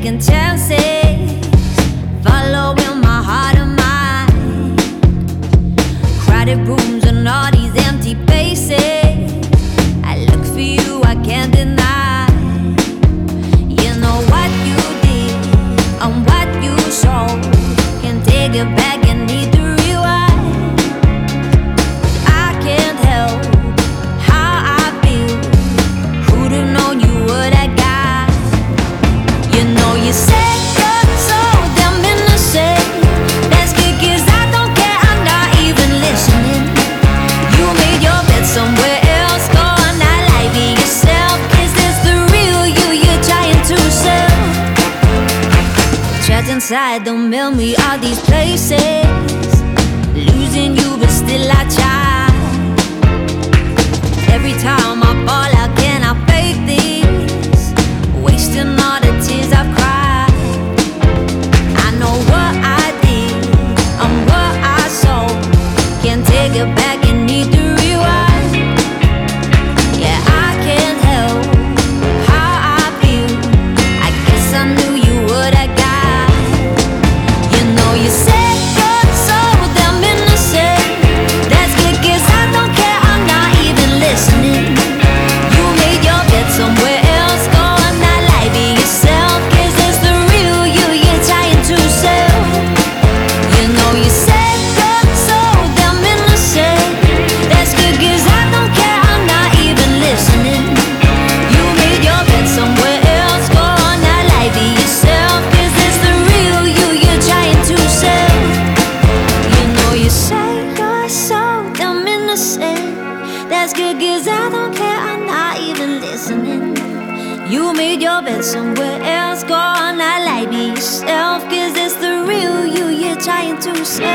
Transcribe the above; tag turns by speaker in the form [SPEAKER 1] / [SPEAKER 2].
[SPEAKER 1] taking chances, following my heart and mind. Crowded rooms and all these empty faces. I look for you, I can't deny. You know what you did and what you showed. Can't take it back and need to rewind. I can't help how I feel. Who'd have known you were that guy? You know you said you're so damn innocent. That's good 'cause I don't care, I'm not even listening. You made your bed somewhere else, go on, not lie to yourself. 'Cause that's the real you you're trying to sell. Trapped inside the memory of these places. Losing you but still I try. Every time I fall, how can I fake this? Wasting all the tears I've cried. I know what I did and what I saw. Can't take it back and need to rewind. Yeah, I can't help how I feel. I guess I knew you were that guy. You know you said you're so damn innocent. That's good 'cause I don't care, I'm not even listening. You made your bed somewhere else, go on, not lie to yourself. 'Cause it's the real you you're trying to sell. You know you said you're so damn innocent. That's good 'cause I don't care, I'm not even listening. You made your bed somewhere else, go on, not lie to yourself. 'Cause it's the real you you're trying to sell. You know you say you're so damn innocent. That's good 'cause I don't care, I'm not even listening. You made your bed somewhere else, go on, not lie to yourself. 'Cause it's the real you you're trying to sell.